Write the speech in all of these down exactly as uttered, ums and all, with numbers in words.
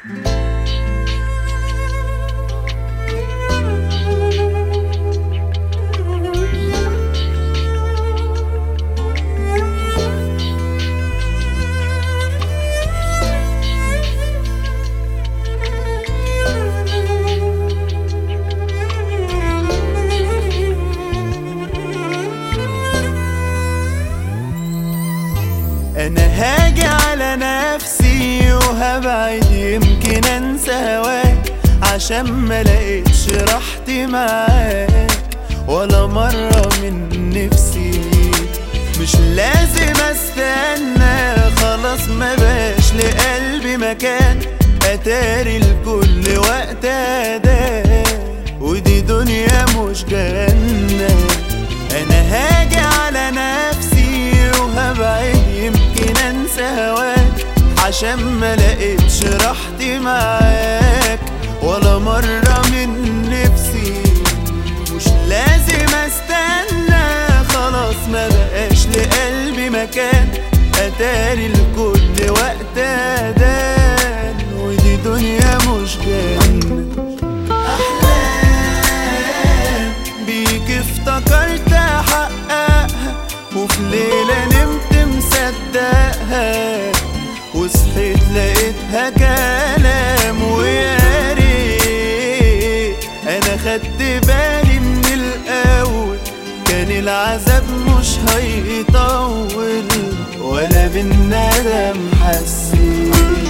انا هاجي على نفسي وهبعد يمكن انسى هواك، عشان ما لقيتش راحتي معاك ولا مرة من نفسي. مش لازم استنى، خلاص ما باش لقلبي مكان، اتاري لكل وقت اداه، ودي دنيا مش جنة. انا هاجي على نفسي وهبعد يمكن انسى هواك، عشان ما لقيتش راحتي معاك ولا مرة من نفسي. مش لازم استنى، خلاص ما بقاش لقلبي مكان، اتاري لكل وقت ادان، ودي دنيا مش جنة. احلام بيك افتكرت احققها، وفي ليلة نمت مصدقها، وصحيت لقيتها كلام. ويا ريت انا خدت بالي من الاول، كان العذاب مش هيطول ولا بالندم حسيت.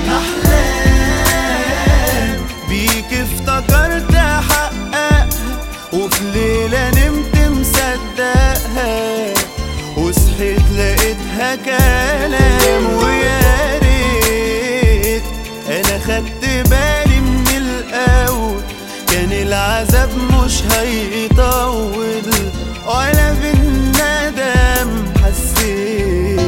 احلام بيك افتكرت احققها، وفي ليلة نمت مصدقها، وصحيت لقيتها كلام. ويا ريت انا خدت بالي من الاول، كان العذاب مش هيطول ولا بالندم حسيت.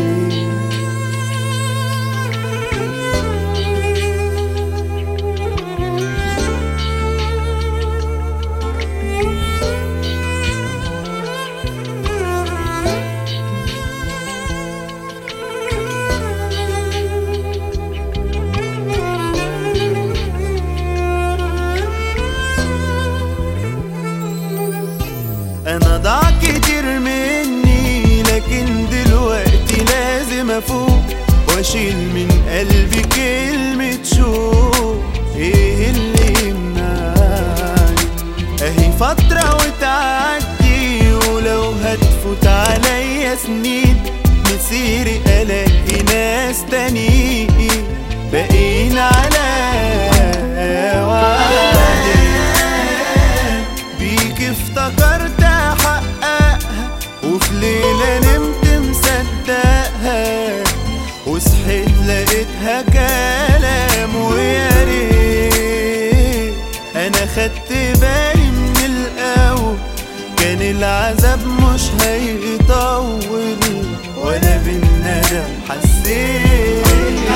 انا ضاع كتير مني، لكن دلوقتي لازم افوق واشيل من قلبي كلمة شوق. ايه اللي يمنعني؟ اهي فترة وتعدي، ولو هتفوت عليا سنين مسيري الاقي ناس تانيين باقيين على وعدي. بيك افتكرت احققها، وفي ليلة نمت مصدقها، وصحيت لقيتها كلام. ويا ريت انا خدت بالي من الاول، كان العذاب مش هيطول ولا بالندم حسيت.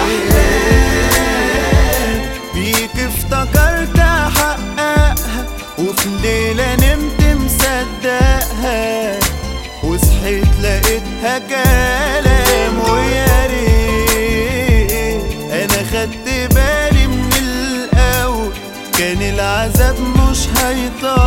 بيك افتكرت احققها، وفي ليلة نمت مصدقها، وصحيت لقيتها كلام. ويا ريت انا خدت بالي من الاول، كان العذاب مش هيطول